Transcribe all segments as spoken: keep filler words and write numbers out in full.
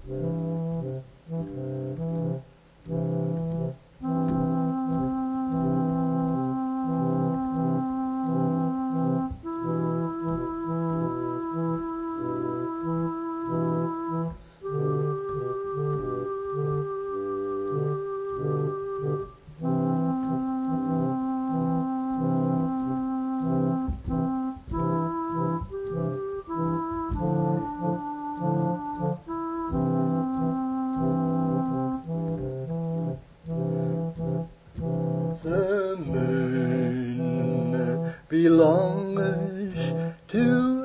The moon belongs to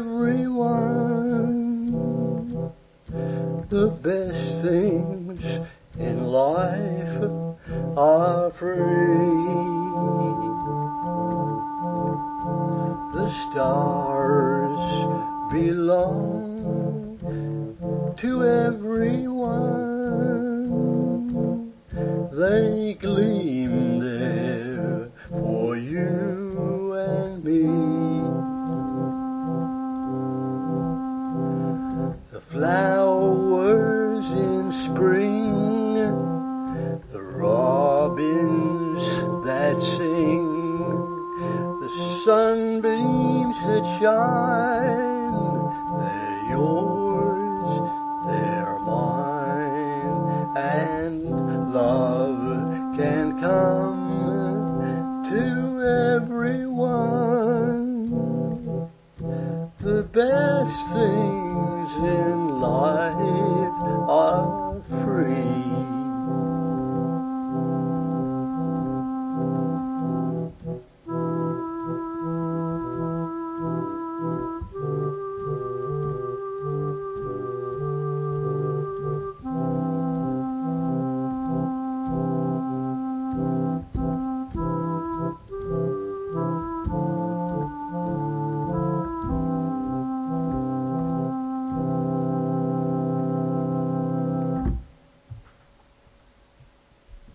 everyone. The best things in life are free. The stars belong to everyone. They gleam there for you and me. The flag